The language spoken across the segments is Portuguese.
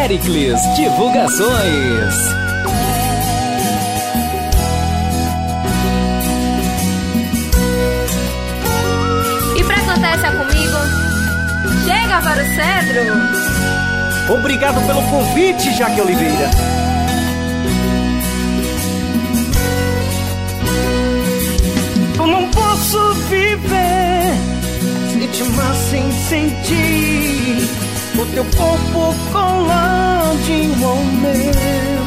Péricles Divulgações. E pra cantar essa comigo, chega para o Cedro. Obrigado pelo convite, Jaque Oliveira. Eu não posso viver sem te amar, sem sentir o teu corpo coladinho ao meu.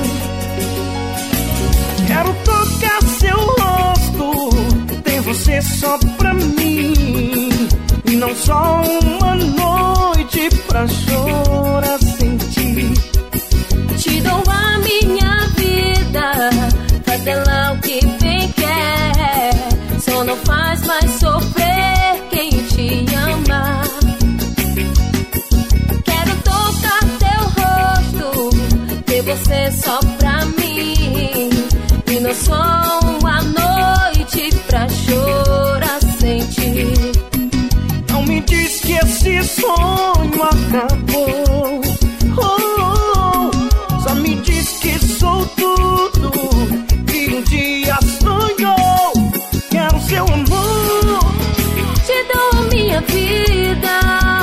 Quero tocar seu rosto, ter você só pra mim, e não só uma noite pra chorar sem ti. Te dou a minha vida, faz dela o que bem quer. Só não faz mais sofrer quem te ama. Quero tocar teu rosto, ter você só pra mim, e não só uma noite pra chorar sem ti. Não me diz que esse sonho acabou. Só me diz que sou tudo que um dia sonhou. Quero seu amor, te dou a minha vida,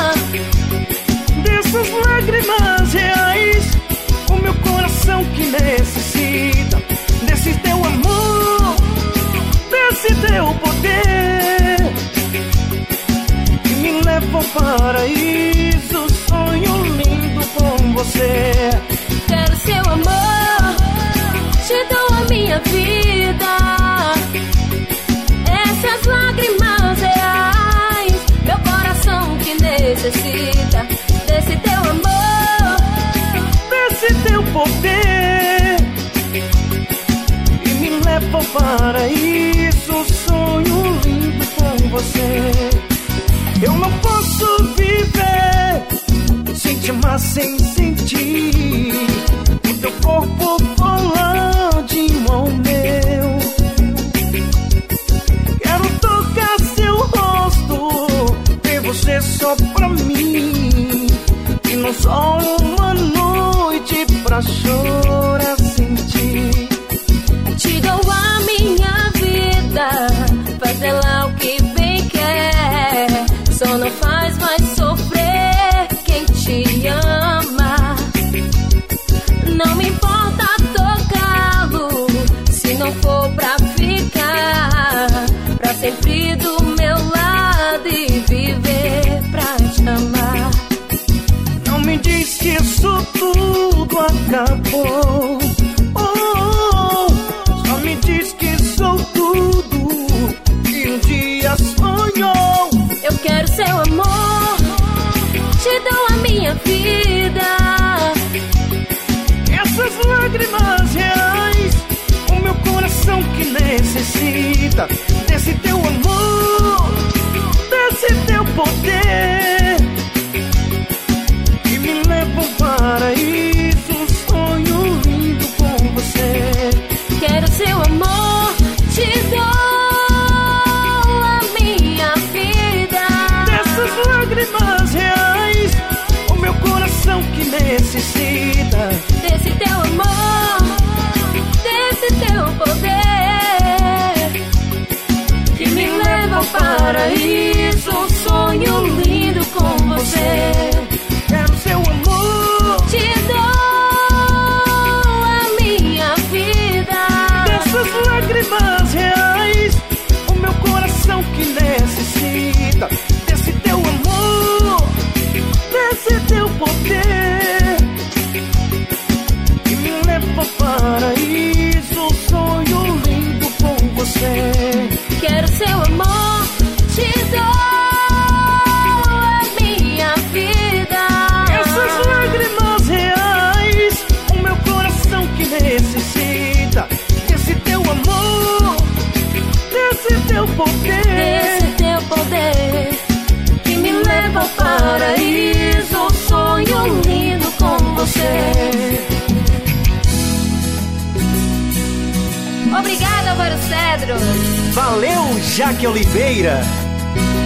dessas lágrimas reais, o meu coração que necessita desse teu amor, desse teu poder, que me leva ao paraíso, sonho lindo com você. quero seu amor, te dou a minha vida, essas lágrimas reais, meu coração que necessita desse teu amor, Desse teu poder, que me leva ao paraíso, sonho lindo com você. Eu não posso viver sem te amar, sem sentir o teu corpo coladinho ao meu. Quero tocar seu rosto, ter você só pra mim, e não só uma noite pra chorar sem ti. te dou a minha vida, faz dela o que bem quer. Só não faz mais sofrer quem te ama. Não me importa tocá-lo, se não for pra ficar pra sempre do meu lado e viver pra te amar. Não me diz que isso tudo acabou. Só me diz que sou tudo que um dia sonhou. Eu quero seu amor, te dou a minha vida, Essas lágrimas reais, o meu coração que necessita desse teu amor, desse teu poder, que me leva ao paraíso, sonho lindo com você. quero seu amor, te dou a minha vida, Dessas lágrimas reais, o meu coração que necessita desse teu amor, desse teu poder, que me leva ao paraíso, sonho lindo com você. Quero seu amor, Te dou a minha vida, dessas lágrimas reais, o meu coração que necessita desse teu amor, desse teu poder, que me leva ao paraíso, sonho lindo com você. quero seu amor, te dou a minha vida, Essas lágrimas reais, o meu coração que necessita desse teu amor, desse teu poder, desse teu poder, que me leva ao paraíso, sonho lindo com você. Obrigada, Álvaro Cedro. Valeu, Jaque Oliveira.